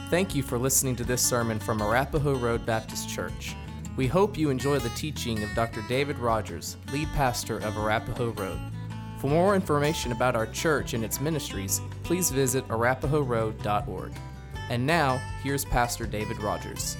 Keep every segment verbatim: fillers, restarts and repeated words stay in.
Thank you for listening to this sermon from Arapahoe Road Baptist Church. We hope you enjoy the teaching of Doctor David Rogers, lead pastor of Arapahoe Road. For more information about our church and its ministries, please visit arapahoe road dot org. And now, here's Pastor David Rogers.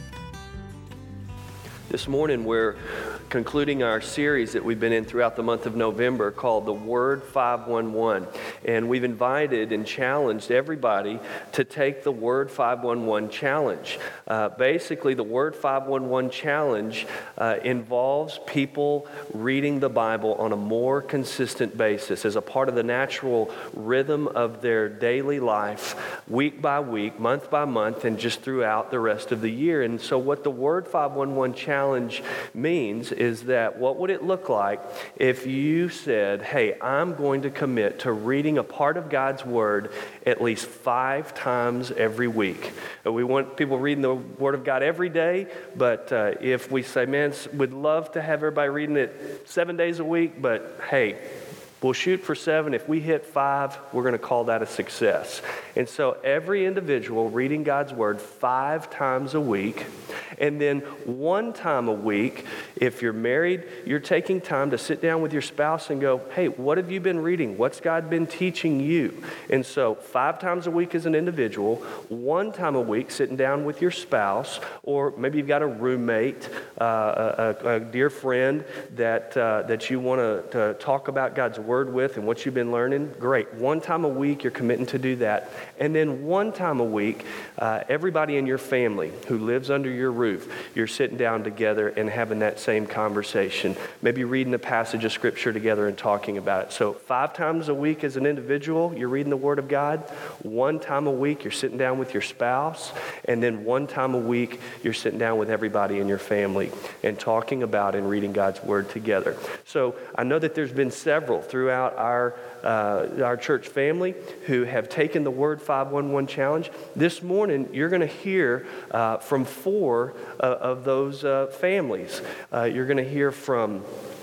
This morning we're concluding our series that we've been in throughout the month of November called The Word five one one. And we've invited and challenged everybody to take the Word five one one challenge. Uh, basically, the Word five one one challenge uh, involves people reading the Bible on a more consistent basis as a part of the natural rhythm of their daily life, week by week, month by month, and just throughout the rest of the year. And so what the Word five one one challenge Challenge means is that what would it look like if you said, hey, I'm going to commit to reading a part of God's Word at least five times every week. We want people reading the Word of God every day, but uh, if we say, man, we'd love to have everybody reading it seven days a week, but hey, we'll shoot for seven. If we hit five, we're going to call that a success. And so every individual reading God's Word five times a week, and then one time a week, if you're married, you're taking time to sit down with your spouse and go, hey, what have you been reading? What's God been teaching you? And so five times a week as an individual, one time a week sitting down with your spouse, or maybe you've got a roommate, uh, a, a dear friend that uh, that you want to talk about God's Word with and what you've been learning. Great. One time a week, you're committing to do that. And then one time a week, uh, everybody in your family who lives under your roof, you're sitting down together and having that same conversation. Maybe reading a passage of Scripture together and talking about it. So five times a week as an individual, you're reading the Word of God. One time a week, you're sitting down with your spouse. And then one time a week, you're sitting down with everybody in your family and talking about and reading God's Word together. So I know that there's been several throughout our uh, our church family who have taken the Word five one one challenge. This morning, you're going to hear uh, from four uh, of those uh, families. Uh, you're going to hear from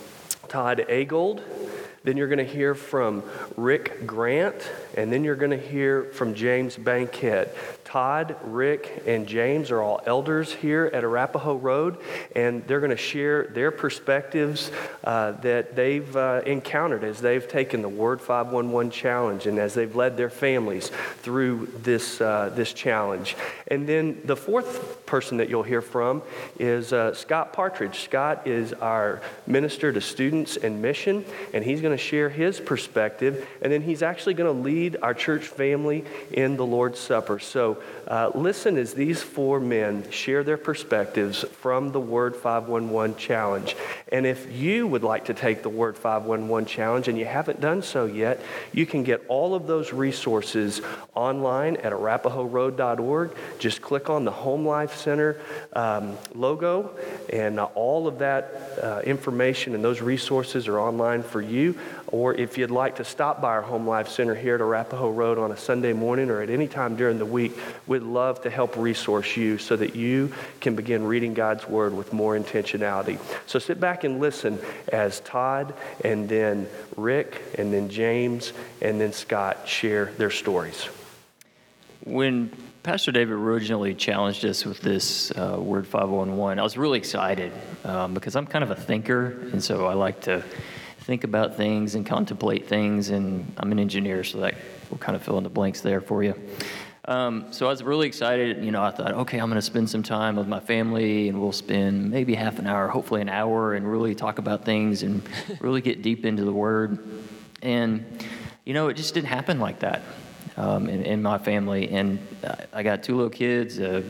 Todd Agold, then you're going to hear from Rick Grant, and then you're going to hear from James Bankhead. Todd, Rick, and James are all elders here at Arapahoe Road, and they're going to share their perspectives uh, that they've uh, encountered as they've taken the Word five one one challenge and as they've led their families through this uh, this challenge. And then the fourth person that you'll hear from is uh, Scott Partridge. Scott is our minister to students and mission, and he's going to share his perspective, and then he's actually going to lead our church family in the Lord's Supper. So uh, listen as these four men share their perspectives from the Word five one one challenge. And if you would like to take the Word five one one challenge and you haven't done so yet, you can get all of those resources online at arapahoe road dot org. Just click on the Home Life Center um, logo, and uh, all of that uh, information and those resources are online for you. Or if you'd like to stop by our Home Life Center here at Arapahoe Road on a Sunday morning or at any time during the week, we'd love to help resource you so that you can begin reading God's Word with more intentionality. So sit back and listen as Todd and then Rick and then James and then Scott share their stories. When Pastor David originally challenged us with this uh, Word five one one, I was really excited um, because I'm kind of a thinker, and so I like to think about things and contemplate things, and I'm an engineer, so that will kind of fill in the blanks there for you. Um, so I was really excited. You know, I thought, okay, I'm going to spend some time with my family, and we'll spend maybe half an hour, hopefully an hour, and really talk about things and really get deep into the Word. And, you know, it just didn't happen like that um, in, in my family. And I got two little kids, uh,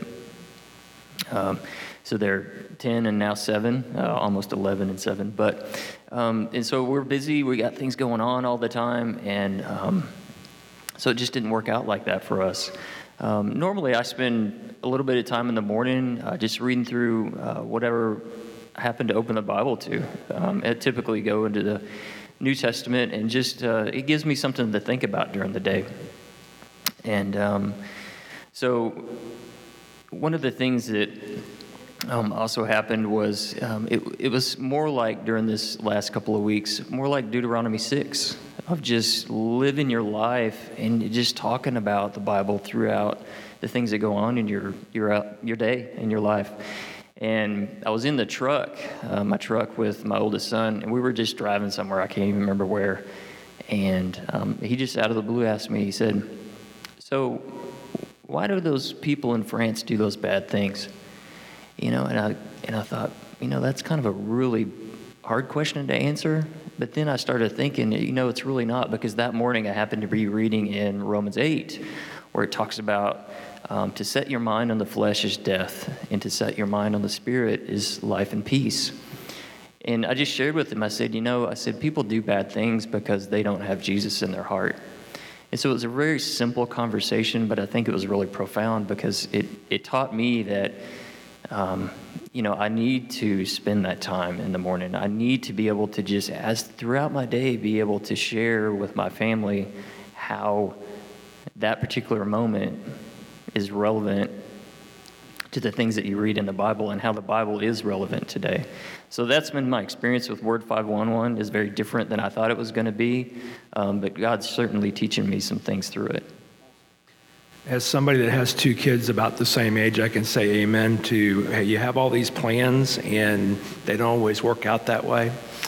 um, so they're ten and now seven, uh, almost eleven and seven. But um, and so we're busy. We got things going on all the time, and um, so it just didn't work out like that for us. Um, normally, I spend a little bit of time in the morning uh, just reading through uh, whatever I happen to open the Bible to. Um, I typically go into the New Testament, and just uh, it gives me something to think about during the day. And um, so one of the things that Um, also happened was um, it, it was more like during this last couple of weeks, more like Deuteronomy six, of just living your life and just talking about the Bible throughout the things that go on in your your uh, your day in your life. And I was in the truck, uh, my truck with my oldest son, and we were just driving somewhere, I can't even remember where. And um, he just out of the blue asked me, he said, so why do those people in France do those bad things? You know, and I and I thought, you know, that's kind of a really hard question to answer. But then I started thinking, you know, it's really not, because that morning I happened to be reading in Romans eight, where it talks about Um, to set your mind on the flesh is death, and to set your mind on the spirit is life and peace. And I just shared with him, I said, you know, I said, people do bad things because they don't have Jesus in their heart. And so it was a very simple conversation, but I think it was really profound, because it, it taught me that, um, you know, I need to spend that time in the morning. I need to be able to just, as throughout my day, be able to share with my family how that particular moment is relevant to the things that you read in the Bible, and how the Bible is relevant today. So that's been my experience with Word five one one. Is very different than I thought it was going to be, um, but God's certainly teaching me some things through it. As somebody that has two kids about the same age, I can say amen to, hey, you have all these plans and they don't always work out that way.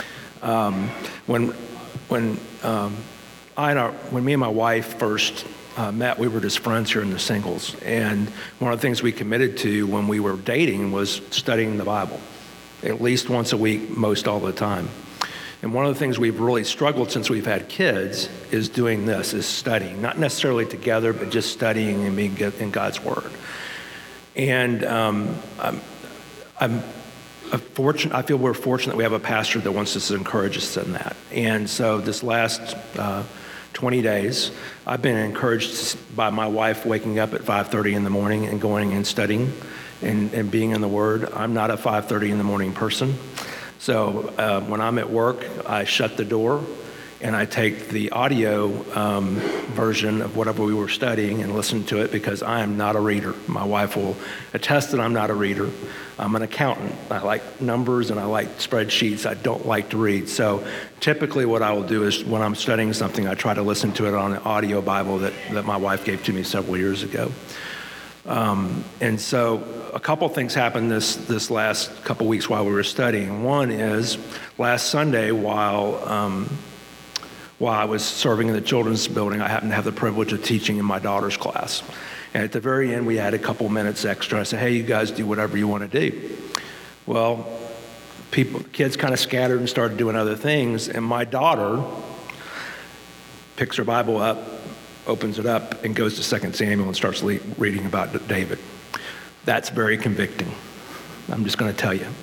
Um, when when um, I and our, when me and my wife first Uh, met, we were just friends here in the Singles. And one of the things we committed to when we were dating was studying the Bible, at least once a week, most all the time. And one of the things we've really struggled since we've had kids is doing this, is studying, not necessarily together, but just studying and being in God's Word. And um, I'm, I'm a fortunate, I feel we're fortunate we have a pastor that wants us to encourage us in that. And so this last uh, twenty days, I've been encouraged by my wife waking up at five thirty in the morning and going and studying and, and being in the Word. I'm not a five thirty in the morning person. So uh, when I'm at work, I shut the door and I take the audio um, version of whatever we were studying and listen to it, because I am not a reader. My wife will attest that I'm not a reader. I'm an accountant. I like numbers and I like spreadsheets. I don't like to read. So typically what I will do is when I'm studying something, I try to listen to it on an audio Bible that, that my wife gave to me several years ago. Um, and so a couple things happened this, this last couple weeks while we were studying. One is last Sunday while... Um, While I was serving in the children's building, I happened to have the privilege of teaching in my daughter's class. And at the very end, we had a couple minutes extra. I said, hey, you guys do whatever you want to do. Well, people, kids kind of scattered and started doing other things. And my daughter picks her Bible up, opens it up, and goes to Second Samuel and starts le- reading about David. That's very convicting. I'm just going to tell you.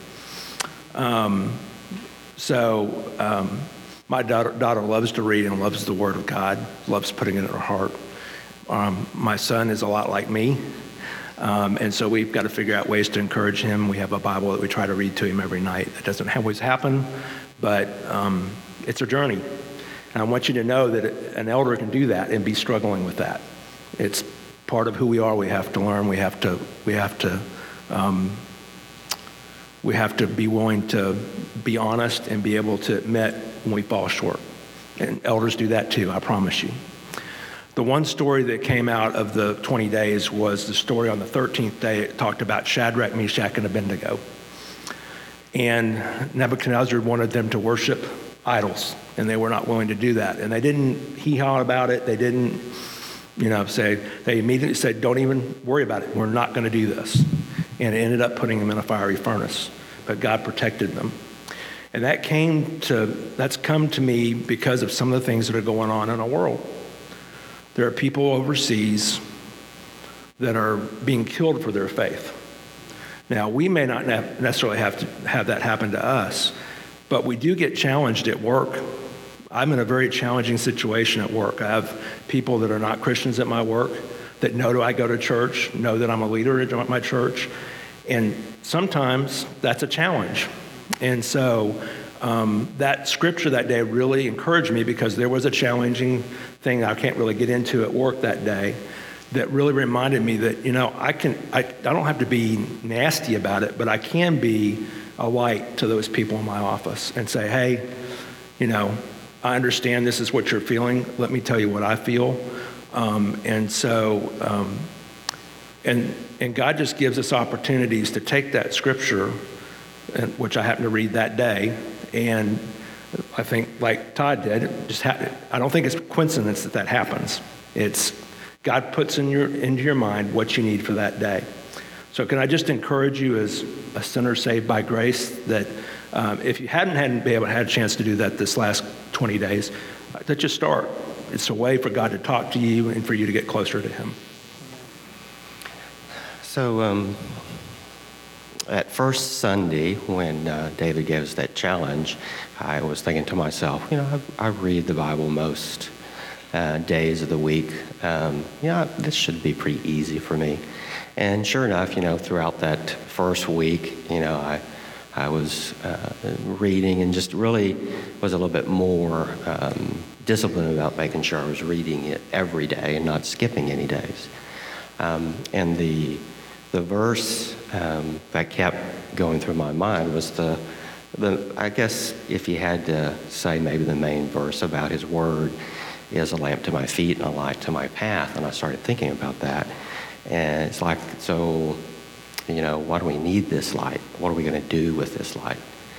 Um, so... Um, My daughter, daughter loves to read and loves the Word of God, loves putting it in her heart. Um, my son is a lot like me, um, and so we've got to figure out ways to encourage him. We have a Bible that we try to read to him every night. That doesn't always happen, but um, it's a journey. And I want you to know that an elder can do that and be struggling with that. It's part of who we are. We have to learn. We have to. We have to. Um, We have to be willing to be honest and be able to admit when we fall short. And elders do that too, I promise you. The one story that came out of the twenty days was the story on the thirteenth day. It talked about Shadrach, Meshach, and Abednego. And Nebuchadnezzar wanted them to worship idols, and they were not willing to do that. And they didn't hee-haw about it. They didn't, you know, say, they immediately said, don't even worry about it. We're not going to do this. And it ended up putting them in a fiery furnace. But God protected them. And that came to, that's come to me because of some of the things that are going on in our world. There are people overseas that are being killed for their faith. Now, we may not necessarily have to have that happen to us, but we do get challenged at work. I'm in a very challenging situation at work. I have people that are not Christians at my work that know that I go to church, know that I'm a leader at my church, and sometimes that's a challenge. And so um, that scripture that day really encouraged me, because there was a challenging thing I can't really get into at work that day that really reminded me that, you know, I can, I, I don't have to be nasty about it, but I can be a light to those people in my office and say, hey, you know, I understand this is what you're feeling. Let me tell you what I feel. Um, and so um, And, and God just gives us opportunities to take that scripture, and, which I happened to read that day, and I think, like Todd did, it just ha- I don't think it's coincidence that that happens. It's God puts in your into your mind what you need for that day. So can I just encourage you as a sinner saved by grace that um, if you hadn't hadn't been able to had a chance to do that this last twenty days, uh, that you start. It's a way for God to talk to you and for you to get closer to Him. So um, at first Sunday, when uh, David gave us that challenge, I was thinking to myself, you know, I, I read the Bible most uh, days of the week. Um, yeah, this should be pretty easy for me. And sure enough, you know, throughout that first week, you know, I I was uh, reading and just really was a little bit more um, disciplined about making sure I was reading it every day and not skipping any days. Um, and the the verse um, that kept going through my mind was the the I guess if you had to say maybe the main verse about His Word is a lamp to my feet and a light to my path. And I started thinking about that, and it's like, so, you know, why do we need this light? What are we going to do with this light?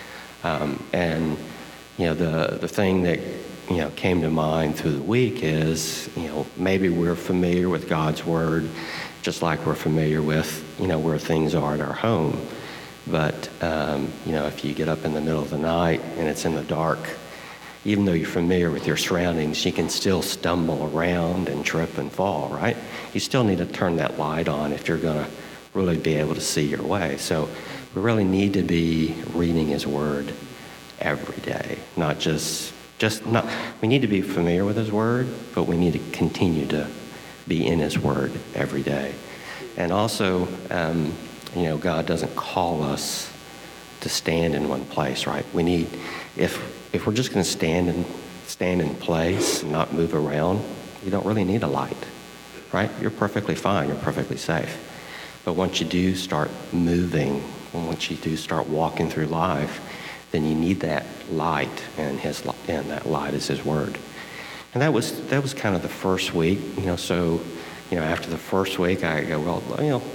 Um, and, you know, the, the thing that, you know, came to mind through the week is, you know, maybe we're familiar with God's Word just like we're familiar with, you know, where things are at our home. But, um, you know, if you get up in the middle of the night and it's in the dark, even though you're familiar with your surroundings, you can still stumble around and trip and fall, right? You still need to turn that light on if you're going to really be able to see your way. So we really need to be reading His Word every day, not just, just not, we need to be familiar with His Word, but we need to continue to be in His Word every day. And also, um, you know, God doesn't call us to stand in one place, right? We need, if if we're just going to stand and stand in place and not move around, you don't really need a light, right? You're perfectly fine. You're perfectly safe. But once you do start moving, once you do start walking through life, then you need that light, and his and that light is His Word. And that was that was kind of the first week, you know. So, you know, after the first week, I go, well, you know,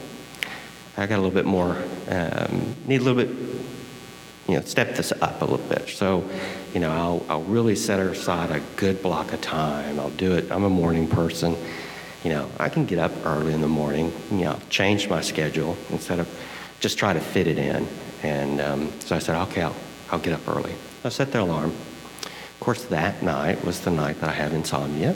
I got a little bit more, um, need a little bit, you know, step this up a little bit. So, you know, I'll I'll really set aside a good block of time. I'll do it. I'm a morning person. You know, I can get up early in the morning, you know, change my schedule instead of just try to fit it in. And um, so I said, okay, I'll, I'll get up early. I set the alarm. Of course, that night was the night that I had insomnia.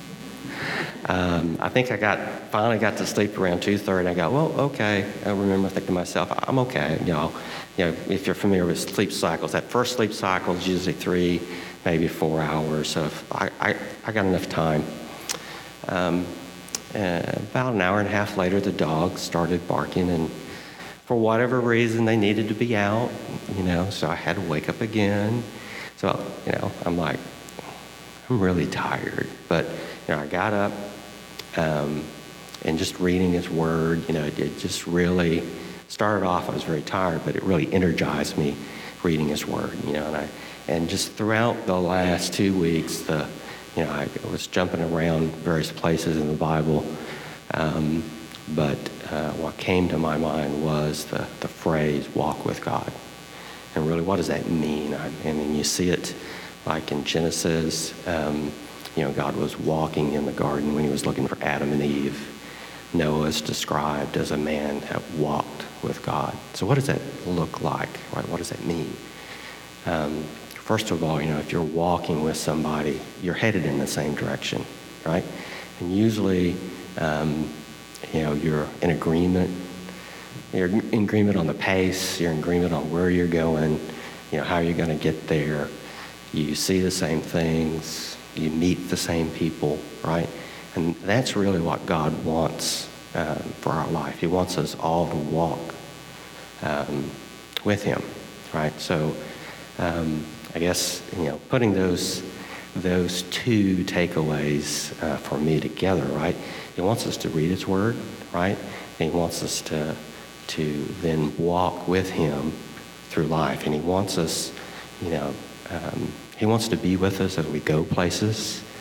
Um, I think I got finally got to sleep around two thirty. I go, well, okay. I remember thinking to myself, I'm okay. You know, you know, if you're familiar with sleep cycles, that first sleep cycle is usually three, maybe four hours. So if I, I, I got enough time. Um, uh, about an hour and a half later, the dogs started barking, and for whatever reason, they needed to be out. You know, so I had to wake up again. So, you know, I'm like, I'm really tired, but you know, I got up, um, and just reading His Word, you know, it, it just really started off. I was very tired, but it really energized me reading His Word, you know, and I, and just throughout the last two weeks, the, you know, I was jumping around various places in the Bible, um, but uh, what came to my mind was the the phrase "walk with God," and really, what does that mean? I, I mean, you see it like in Genesis. Um, You know, God was walking in the garden when He was looking for Adam and Eve. Noah is described as a man that walked with God. So what does that look like? Right? What does that mean? Um, first of all, you know, if you're walking with somebody, you're headed in the same direction, right? And usually, um, you know, you're in agreement. You're in agreement on the pace. You're in agreement on where you're going, you know, how you're going to get there. You see the same things. You meet the same people, right? And that's really what God wants um, for our life. He wants us all to walk um, with Him, right? So um, I guess, you know, putting those those two takeaways uh, for me together, right? He wants us to read His Word, right? And He wants us to to then walk with Him through life. And He wants us, you know, um, He wants to be with us as we go places.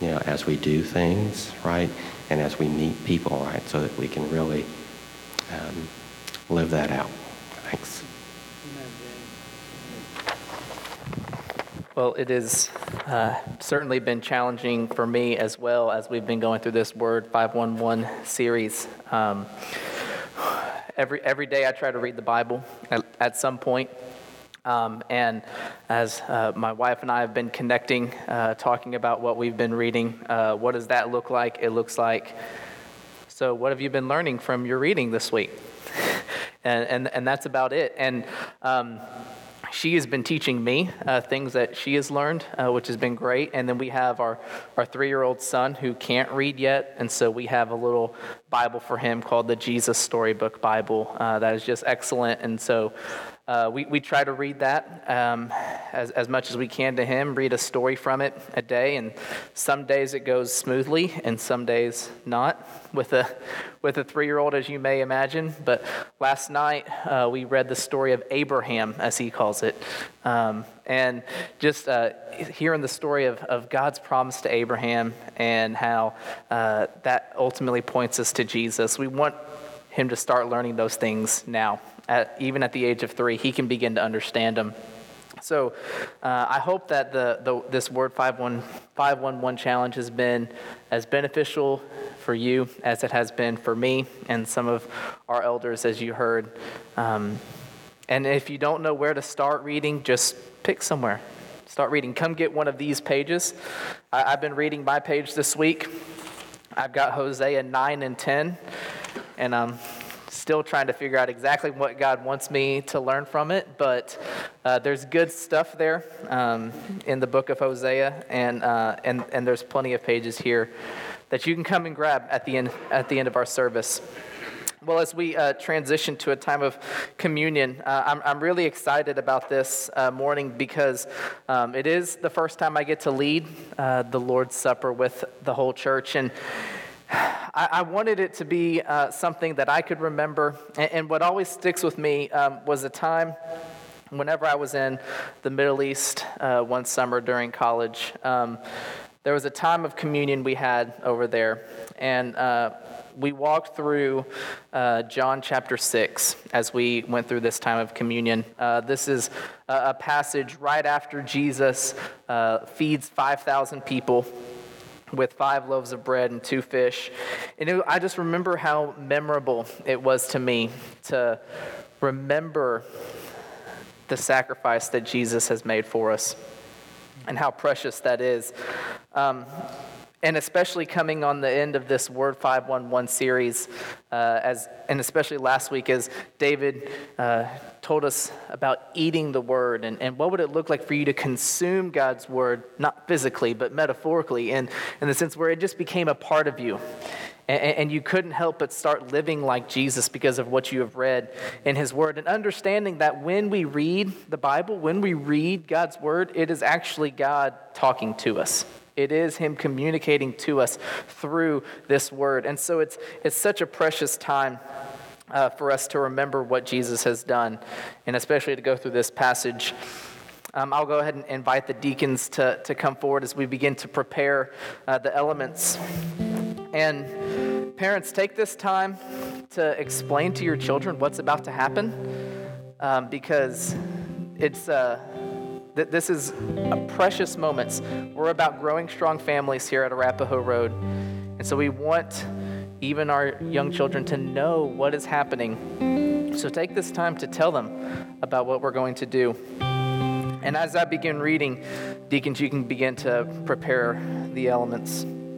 you know, as we do things, right? And as we meet people, right? So that we can really um, live that out. Thanks. Well, it has uh, certainly been challenging for me as well as we've been going through this Word five one one series. Um, every every day I try to read the Bible at, at some point. Um, and as uh, my wife and I have been connecting, uh, talking about what we've been reading, uh, what does that look like? It looks like, so what have you been learning from your reading this week? and, and and that's about it. And um, she has been teaching me uh, things that she has learned, uh, which has been great. And then we have our, our three-year-old son who can't read yet, and so we have a little Bible for him called the Jesus Storybook Bible uh, that is just excellent. And so Uh, we, we try to read that um, as, as much as we can to him, read a story from it a day, and some days it goes smoothly and some days not with a with a three-year-old, as you may imagine. But last night uh, we read the story of Abraham, as he calls it, um, and just uh, hearing the story of, of God's promise to Abraham and how uh, that ultimately points us to Jesus. We want him to start learning those things now. At, even at the age of three, he can begin to understand them. So uh, I hope that the, the this Word five one one challenge has been as beneficial for you as it has been for me and some of our elders, as you heard. Um, and if you don't know where to start reading, just pick somewhere. Start reading. Come get one of these pages. I, I've been reading my page this week. I've got Hosea nine and ten, and I'm still trying to figure out exactly what God wants me to learn from it, but uh, there's good stuff there um, in the book of Hosea, and uh, and and there's plenty of pages here that you can come and grab at the end at the end of our service. Well, as we uh, transition to a time of communion, uh, I'm, I'm really excited about this uh, morning because um, it is the first time I get to lead uh, the Lord's Supper with the whole church, and I, I wanted it to be uh, something that I could remember, and, and what always sticks with me um, was a time whenever I was in the Middle East uh, one summer during college. Um, there was a time of communion we had over there, and uh, we walked through uh, John chapter six as we went through this time of communion. Uh, this is a, a passage right after Jesus uh, feeds five thousand people with five loaves of bread and two fish. And it, I just remember how memorable it was to me to remember the sacrifice that Jesus has made for us and how precious that is. Um, And especially coming on the end of this Word five one one series, uh, as and especially last week as David uh, told us about eating the Word and, and what would it look like for you to consume God's Word, not physically, but metaphorically, in, in the sense where it just became a part of you. And, and you couldn't help but start living like Jesus because of what you have read in His Word. And understanding that when we read the Bible, when we read God's Word, it is actually God talking to us. It is Him communicating to us through this Word. And so it's it's such a precious time uh, for us to remember what Jesus has done, and especially to go through this passage. Um, I'll go ahead and invite the deacons to, to come forward as we begin to prepare uh, the elements. And parents, take this time to explain to your children what's about to happen, um, because it's... Uh, This is a precious moments. We're about growing strong families here at Arapahoe Road. And so we want even our young children to know what is happening. So take this time to tell them about what we're going to do. And as I begin reading, deacons, you can begin to prepare the elements.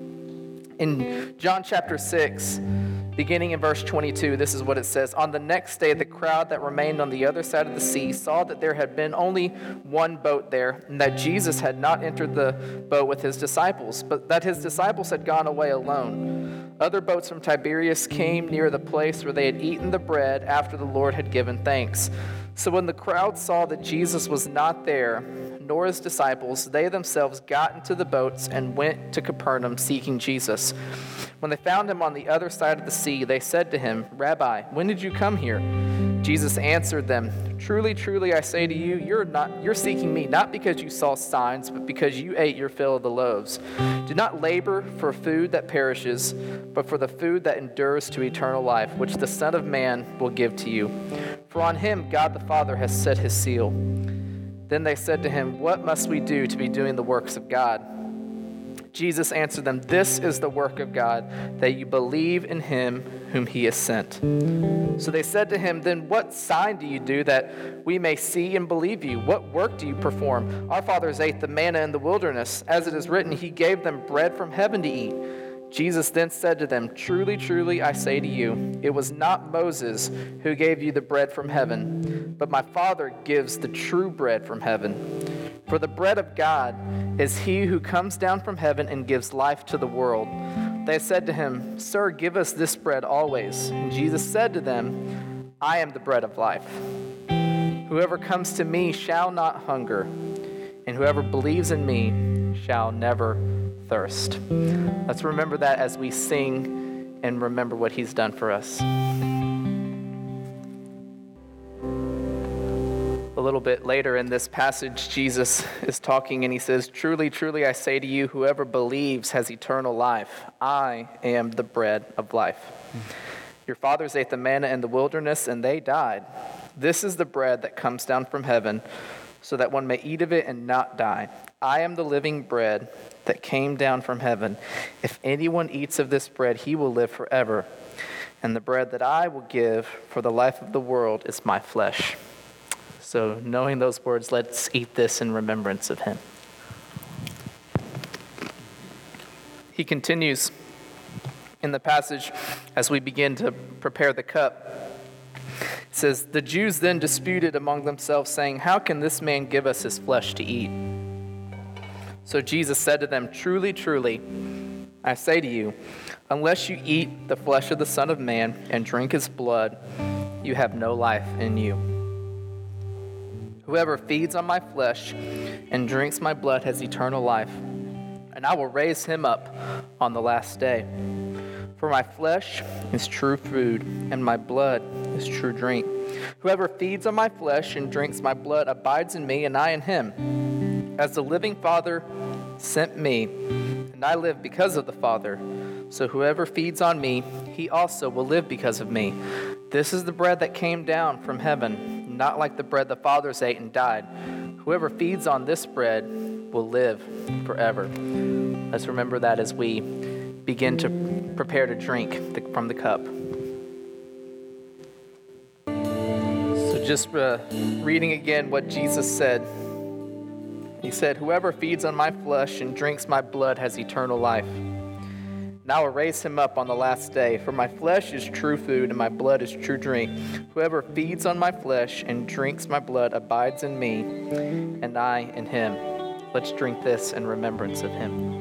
In John chapter six, beginning in verse twenty-two, this is what it says. On the next day, the crowd that remained on the other side of the sea saw that there had been only one boat there, and that Jesus had not entered the boat with his disciples, but that his disciples had gone away alone. Other boats from Tiberias came near the place where they had eaten the bread after the Lord had given thanks. So when the crowd saw that Jesus was not there, nor his disciples, they themselves got into the boats and went to Capernaum seeking Jesus. When they found him on the other side of the sea, they said to him, Rabbi, when did you come here? Jesus answered them, "Truly, truly, I say to you, you're not you're seeking me not because you saw signs, but because you ate your fill of the loaves. Do not labor for food that perishes, but for the food that endures to eternal life, which the Son of Man will give to you. For on him God the Father has set his seal." Then they said to him, "What must we do to be doing the works of God?" Jesus answered them, "This is the work of God, that you believe in him whom he has sent." So they said to him, "Then what sign do you do that we may see and believe you? What work do you perform? Our fathers ate the manna in the wilderness. As it is written, he gave them bread from heaven to eat." Jesus then said to them, "Truly, truly, I say to you, it was not Moses who gave you the bread from heaven, but my Father gives the true bread from heaven. For the bread of God is he who comes down from heaven and gives life to the world." They said to him, "Sir, give us this bread always." And Jesus said to them, "I am the bread of life. Whoever comes to me shall not hunger, and whoever believes in me shall never thirst." Let's remember that as we sing and remember what he's done for us. A little bit later in this passage, Jesus is talking and he says, "Truly, truly, I say to you, whoever believes has eternal life. I am the bread of life. Your fathers ate the manna in the wilderness and they died. This is the bread that comes down from heaven, so that one may eat of it and not die. I am the living bread that came down from heaven. If anyone eats of this bread, he will live forever. And the bread that I will give for the life of the world is my flesh." So knowing those words, let's eat this in remembrance of him. He continues in the passage as we begin to prepare the cup. It says, "The Jews then disputed among themselves, saying, 'How can this man give us his flesh to eat?' So Jesus said to them, 'Truly, truly, I say to you, unless you eat the flesh of the Son of Man and drink his blood, you have no life in you. Whoever feeds on my flesh and drinks my blood has eternal life, and I will raise him up on the last day. For my flesh is true food, and my blood is true drink. Whoever feeds on my flesh and drinks my blood abides in me, and I in him. As the living Father sent me, and I live because of the Father, so whoever feeds on me, he also will live because of me. This is the bread that came down from heaven, not like the bread the fathers ate and died. Whoever feeds on this bread will live forever." Let's remember that as we begin to prepare to drink the, from the cup. So just uh, reading again what Jesus said. He said, "Whoever feeds on my flesh and drinks my blood has eternal life. And I will raise him up on the last day. For my flesh is true food, and my blood is true drink. Whoever feeds on my flesh and drinks my blood abides in me, and I in him." Let's drink this in remembrance of him.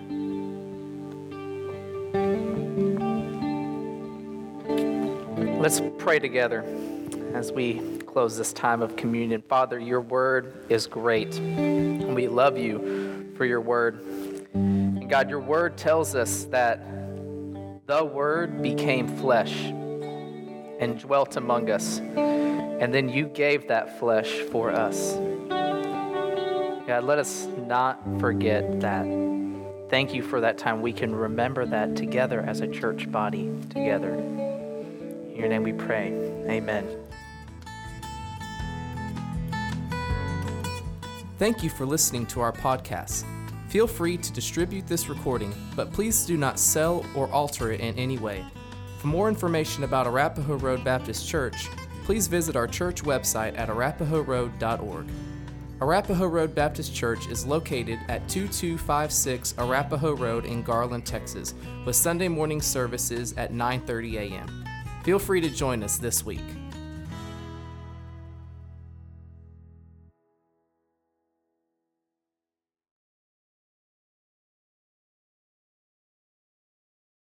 Let's pray together as we close this time of communion. Father, your word is great, and we love you for your word. And God, your word tells us that the word became flesh and dwelt among us, and then you gave that flesh for us. God, let us not forget that. Thank you for that time. We can remember that together as a church body together. In your name we pray. Amen. Thank you for listening to our podcast. Feel free to distribute this recording, but please do not sell or alter it in any way. For more information about Arapahoe Road Baptist Church, please visit our church website at arapahoe road dot org. Arapahoe Road Baptist Church is located at two two five six Arapahoe Road in Garland, Texas, with Sunday morning services at nine thirty a.m. Feel free to join us this week.